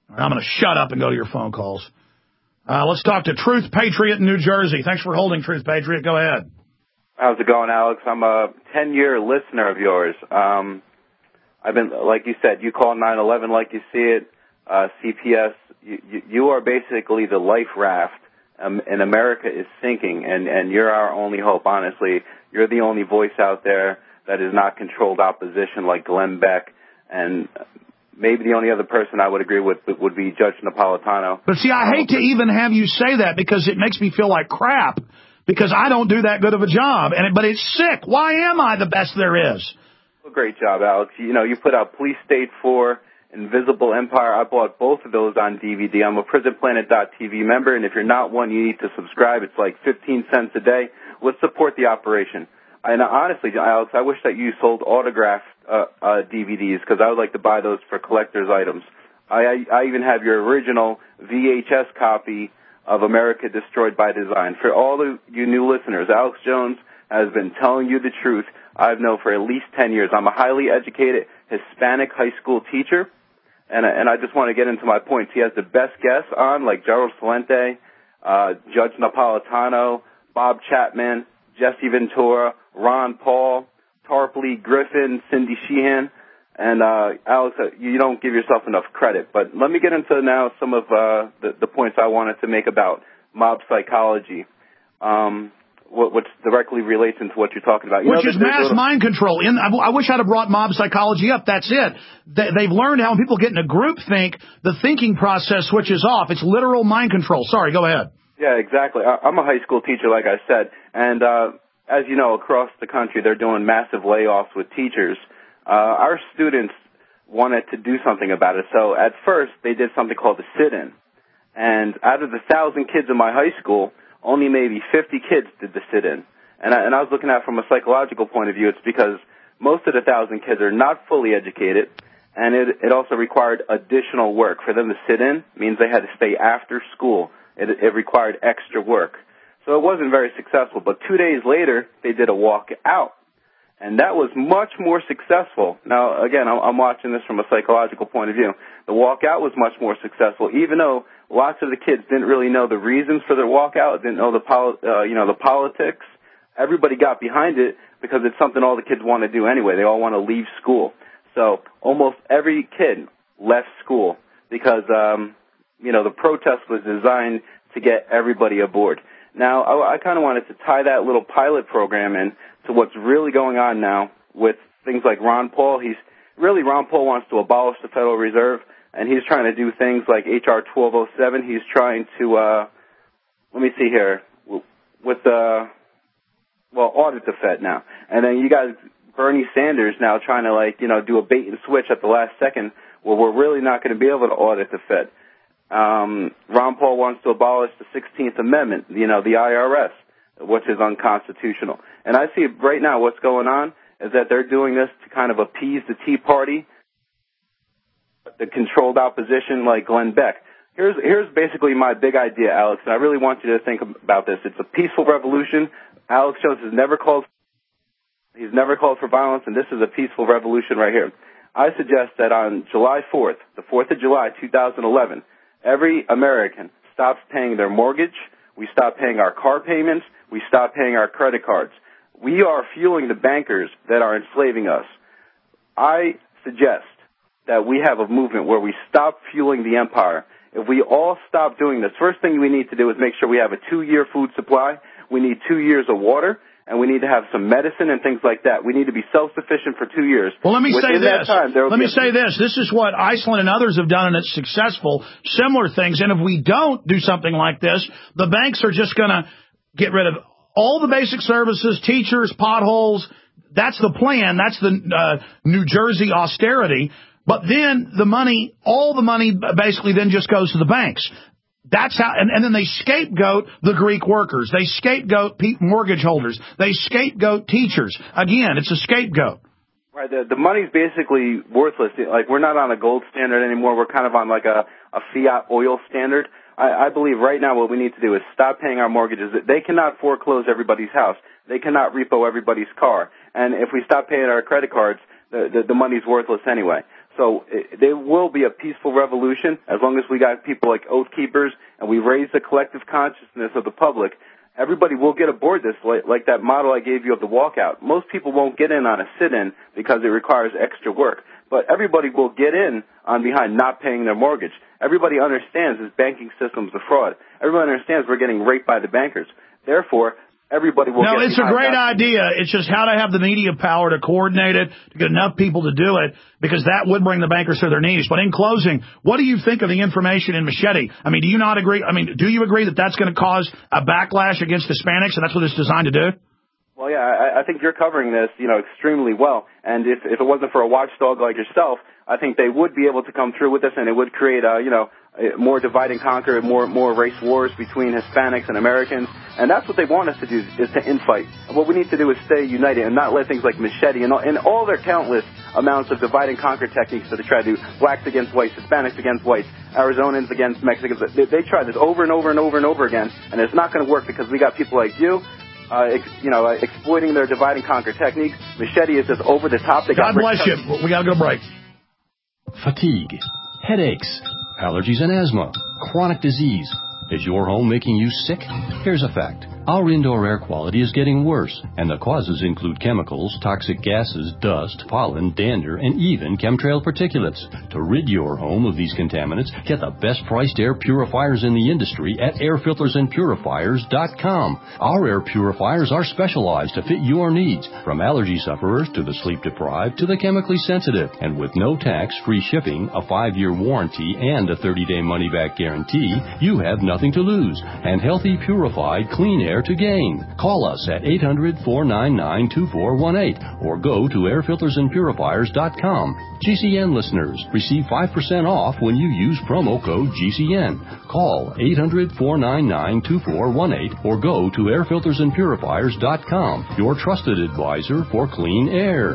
I'm going to shut up and go to your phone calls. Let's talk to Truth Patriot in New Jersey. Thanks for holding, Truth Patriot. Go ahead. How's it going, Alex? I'm a 10-year listener of yours. I've been, like you said, you call 9/11 like you see it. CPS, you are basically the life raft, and America is sinking, and you're our only hope, honestly. You're the only voice out there that is not controlled opposition like Glenn Beck, and maybe the only other person I would agree with would be Judge Napolitano. But see, I hate to even have you say that because it makes me feel like crap because I don't do that good of a job. But it's sick. Why am I the best there is? Great job, Alex. You know, you put out Police State 4, Invisible Empire. I bought both of those on DVD. I'm a PrisonPlanet.tv member, and if you're not one, you need to subscribe. It's like 15 cents a day. Let's support the operation. And honestly, Alex, I wish that you sold autographed DVDs because I would like to buy those for collector's items. I even have your original VHS copy of America Destroyed by Design. For all of you new listeners, Alex Jones has been telling you the truth. I've known for at least 10 years. I'm a highly educated Hispanic high school teacher, and I just want to get into my points. He has the best guests on, like Gerald Celente, Judge Napolitano, Bob Chapman, Jesse Ventura, Ron Paul, Tarpley Griffin, Cindy Sheehan, and Alex, you don't give yourself enough credit. But let me get into now some of the points I wanted to make about mob psychology. Which directly relates into what you're talking about. Which is mass mind control. I wish I'd have brought mob psychology up. That's it. They've learned how when people get in a group think, the thinking process switches off. It's literal mind control. Sorry, go ahead. Yeah, exactly. I'm a high school teacher, like I said, and as you know, across the country, they're doing massive layoffs with teachers. Our students wanted to do something about it, so at first they did something called a sit-in, and out of the 1,000 kids in my high school, only maybe 50 kids did the sit-in. And I was looking at it from a psychological point of view. It's because most of the 1,000 kids are not fully educated, and it also required additional work. For them to sit in means they had to stay after school. It required extra work. So it wasn't very successful. But 2 days later, they did a walk out, and that was much more successful. Now, again, I'm watching this from a psychological point of view. The walkout was much more successful, even though lots of the kids didn't really know the reasons for their walkout, didn't know the politics. Everybody got behind it because it's something all the kids want to do anyway. They all want to leave school. So almost every kid left school because, the protest was designed to get everybody aboard. Now, I kind of wanted to tie that little pilot program in to what's really going on now with things like Ron Paul. Ron Paul wants to abolish the Federal Reserve, and he's trying to do things like H.R. 1207. He's trying to, let me see here, audit the Fed now. And then you got Bernie Sanders now trying to, do a bait and switch at the last second where we're really not going to be able to audit the Fed. Ron Paul wants to abolish the 16th Amendment, the IRS, which is unconstitutional. And I see right now what's going on is that they're doing this to kind of appease the Tea Party, the controlled opposition like Glenn Beck. Here's basically my big idea, Alex, and I really want you to think about this. It's a peaceful revolution. Alex Jones has never called for violence, and this is a peaceful revolution right here. I suggest that on July 4th, the 4th of July, 2011, every American stops paying their mortgage, we stop paying our car payments, we stop paying our credit cards. We are fueling the bankers that are enslaving us. I suggest that we have a movement where we stop fueling the empire. If we all stop doing this, first thing we need to do is make sure we have a 2-year food supply. We need 2 years of water, and we need to have some medicine and things like that. We need to be self-sufficient for 2 years. Well, let me say this. This is what Iceland and others have done, and it's successful, similar things. And if we don't do something like this, the banks are just going to get rid of all the basic services, teachers, potholes. That's the plan. That's the New Jersey austerity. But then all the money basically then just goes to the banks. That's how, and then they scapegoat the Greek workers. They scapegoat mortgage holders. They scapegoat teachers. Again, it's a scapegoat. Right. The money's basically worthless. Like, we're not on a gold standard anymore. We're kind of on like a fiat oil standard. I believe right now what we need to do is stop paying our mortgages. They cannot foreclose everybody's house. They cannot repo everybody's car. And if we stop paying our credit cards, the money's worthless anyway. So there will be a peaceful revolution as long as we got people like Oath Keepers and we raise the collective consciousness of the public. Everybody will get aboard this, like that model I gave you of the walkout. Most people won't get in on a sit-in because it requires extra work. But everybody will get in on behind not paying their mortgage. Everybody understands this banking system's a fraud. Everybody understands we're getting raped by the bankers. Therefore, everybody will get behind. No, it's a great idea. It's just how to have the media power to coordinate it, to get enough people to do it, because that would bring the bankers to their knees. But in closing, what do you think of the information in Machete? I mean, do you not agree? I mean, do you agree that that's going to cause a backlash against Hispanics, and that's what it's designed to do? Well, yeah, I think you're covering this, extremely well. And if it wasn't for a watchdog like yourself, I think they would be able to come through with this, and it would create, more divide and conquer, more race wars between Hispanics and Americans. And that's what they want us to do, is to infight. And what we need to do is stay united and not let things like Machete and all their countless amounts of divide and conquer techniques that they try to do, blacks against whites, Hispanics against whites, Arizonans against Mexicans. They try this over and over and over and over again, and it's not going to work because we got people like you, exploiting their divide and conquer techniques. Machete is just over the top. God bless you. We got to go break. Fatigue, headaches, allergies and asthma, chronic disease. Is your home making you sick? Here's a fact. Our indoor air quality is getting worse, and the causes include chemicals, toxic gases, dust, pollen, dander, and even chemtrail particulates. To rid your home of these contaminants, get the best-priced air purifiers in the industry at airfiltersandpurifiers.com. Our air purifiers are specialized to fit your needs, from allergy sufferers to the sleep-deprived to the chemically sensitive. And with no tax, free shipping, a 5-year warranty, and a 30-day money-back guarantee, you have nothing to lose, and healthy, purified, clean air to gain. Call us at 800-499-2418 or go to airfiltersandpurifiers.com. GCN listeners receive 5% off when you use promo code GCN. Call 800-499-2418 or go to airfiltersandpurifiers.com, your trusted advisor for clean air.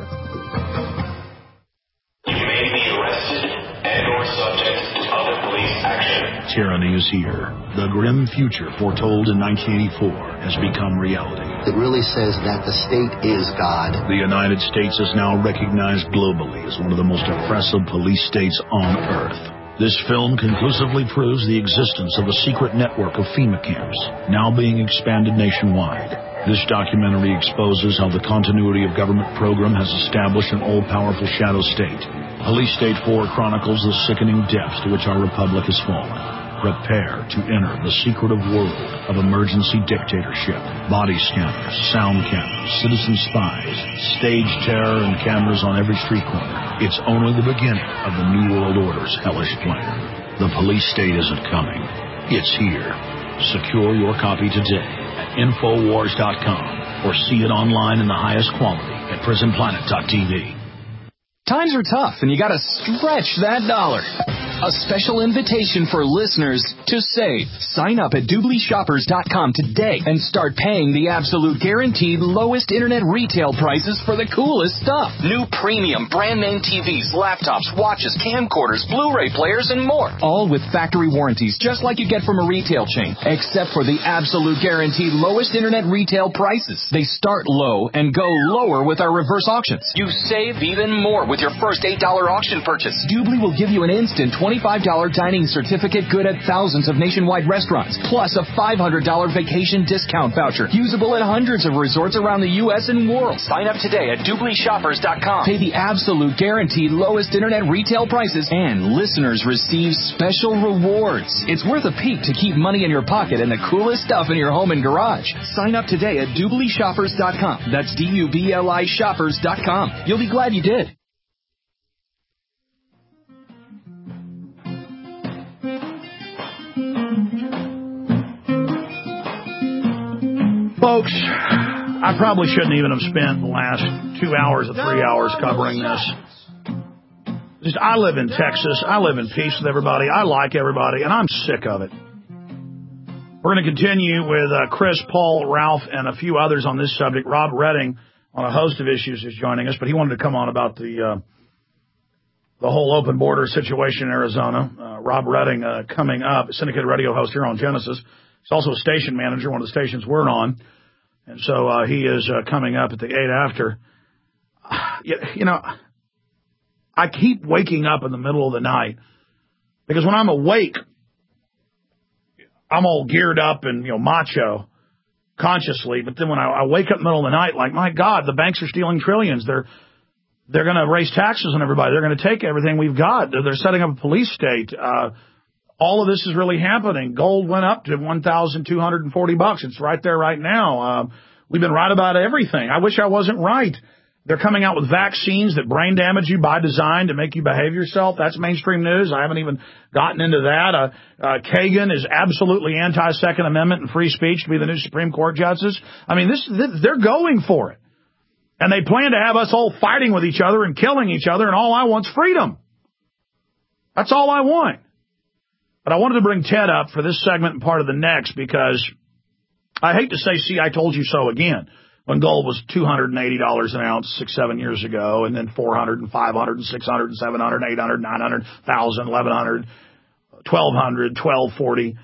You may be arrested and or subject to other police action. Tyranny is here. The grim future foretold in 1984 has become reality. It really says that the state is God. The United States is now recognized globally as one of the most oppressive police states on earth. This film conclusively proves the existence of a secret network of FEMA camps, now being expanded nationwide. This documentary exposes how the continuity of government program has established an all-powerful shadow state. Police State 4 chronicles the sickening depths to which our republic has fallen. Prepare to enter the secretive world of emergency dictatorship. Body scanners, sound cameras, citizen spies, stage terror, and cameras on every street corner. It's only the beginning of the New World Order's hellish plan. The police state isn't coming. It's here. Secure your copy today at Infowars.com or see it online in the highest quality at PrisonPlanet.tv. Times are tough, and you gotta stretch that dollar. A special invitation for listeners to save. Sign up at DoubleShoppers.com today and start paying the absolute guaranteed lowest internet retail prices for the coolest stuff. New premium brand name TVs, laptops, watches, camcorders, Blu-ray players, and more. All with factory warranties, just like you get from a retail chain, except for the absolute guaranteed lowest internet retail prices. They start low and go lower with our reverse auctions. You save even more with your first $8 auction purchase. Doobly will give you an instant $25 dining certificate good at thousands of nationwide restaurants, plus a $500 vacation discount voucher, usable at hundreds of resorts around the U.S. and world. Sign up today at DoublyShoppers.com. Pay the absolute guaranteed lowest internet retail prices, and listeners receive special rewards. It's worth a peek to keep money in your pocket and the coolest stuff in your home and garage. Sign up today at DoublyShoppers.com. That's DUBLI Shoppers.com. You'll be glad you did. Folks, I probably shouldn't even have spent the last 2 hours or 3 hours covering this. I live in Texas. I live in peace with everybody. I like everybody, and I'm sick of it. We're going to continue with Chris, Paul, Ralph, and a few others on this subject. Rob Redding, on a host of issues, is joining us, but he wanted to come on about the whole open border situation in Arizona. Rob Redding coming up, syndicated radio host here on Genesis. He's also a station manager, one of the stations we're on. And so he is coming up at the 8 after. I keep waking up in the middle of the night because when I'm awake, I'm all geared up and, macho consciously. But then when I wake up in the middle of the night, like, my God, the banks are stealing trillions. They're going to raise taxes on everybody. They're going to take everything we've got. They're setting up a police state. All of this is really happening. Gold went up to $1,240. It's right there right now. We've been right about everything. I wish I wasn't right. They're coming out with vaccines that brain damage you by design to make you behave yourself. That's mainstream news. I haven't even gotten into that. Kagan is absolutely anti-Second Amendment and free speech to be the new Supreme Court justice. I mean, they're going for it. And they plan to have us all fighting with each other and killing each other, and all I want's freedom. That's all I want. But I wanted to bring Ted up for this segment and part of the next because I hate to say, see, I told you so again. When gold was $280 an ounce 6-7 years ago, and then $400 and $500 and $600 and $700, $800, $900, $1,000, $1,100, $1,200, $1,240.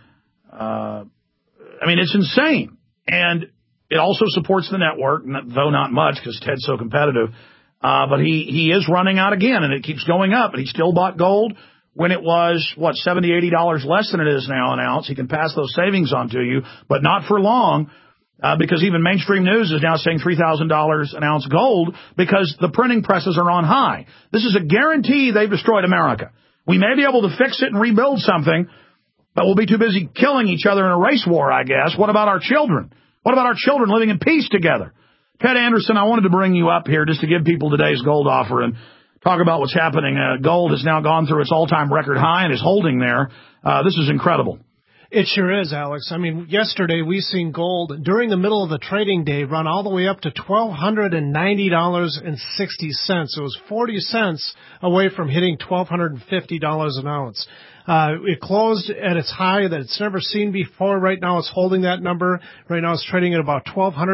I mean, it's insane. And it also supports the network, though not much because Ted's so competitive. But he is running out again, and it keeps going up. And he still bought gold when it was, $70, $80 less than it is now an ounce. He can pass those savings on to you, but not for long. Because even mainstream news is now saying $3,000 an ounce gold because the printing presses are on high. This is a guarantee they've destroyed America. We may be able to fix it and rebuild something, but we'll be too busy killing each other in a race war, I guess. What about our children? What about our children living in peace together? Ted Anderson, I wanted to bring you up here just to give people today's gold offer and talk about what's happening. Gold has now gone through its all-time record high and is holding there. This is incredible. It sure is, Alex. I mean, yesterday we seen gold during the middle of the trading day run all the way up to $1,290.60. It was 40 cents away from hitting $1,250 an ounce. It closed at its high that it's never seen before. Right now it's holding that number. Right now it's trading at about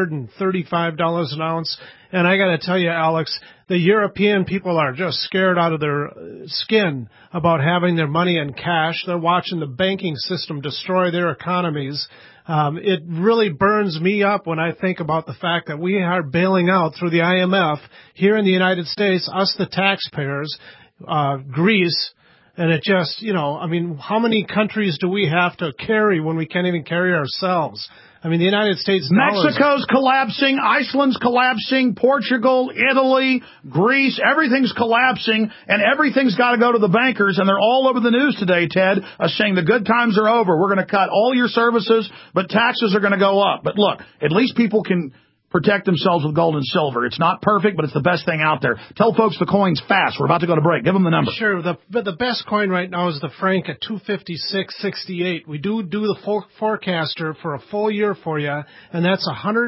$1,235 an ounce. And I got to tell you, Alex, the European people are just scared out of their skin about having their money in cash. They're watching the banking system destroy their economies. It really burns me up when I think about the fact that we are bailing out through the IMF here in the United States, us the taxpayers, Greece. And it just, I mean, how many countries do we have to carry when we can't even carry ourselves? I mean, the United States... Mexico's collapsing, Iceland's collapsing, Portugal, Italy, Greece, everything's collapsing, and everything's got to go to the bankers, and they're all over the news today, Ted, saying the good times are over. We're going to cut all your services, but taxes are going to go up. But look, at least people can protect themselves with gold and silver. It's not perfect, but it's the best thing out there. Tell folks the coin's fast. We're about to go to break. Give them the number. Sure. But the best coin right now is the franc at $256.68. We do the forecaster for a full year for you, and that's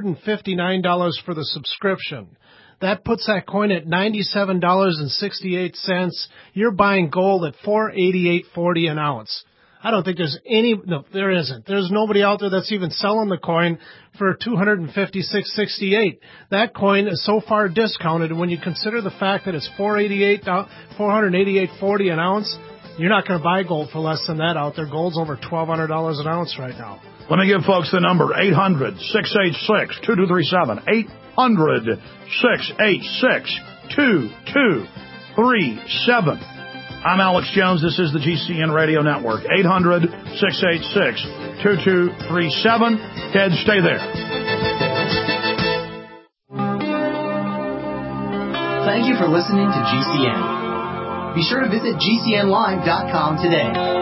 $159 for the subscription. That puts that coin at $97.68. You're buying gold at $488.40 an ounce. I don't think there's no, there isn't. There's nobody out there that's even selling the coin for $256.68. That coin is so far discounted, and when you consider the fact that it's $488.40 an ounce, you're not going to buy gold for less than that out there. Gold's over $1,200 an ounce right now. Let me give folks the number, 800-686-2237, 800-686-2237. I'm Alex Jones. This is the GCN Radio Network. 800-686-2237. Ted, stay there. Thank you for listening to GCN. Be sure to visit GCNlive.com today.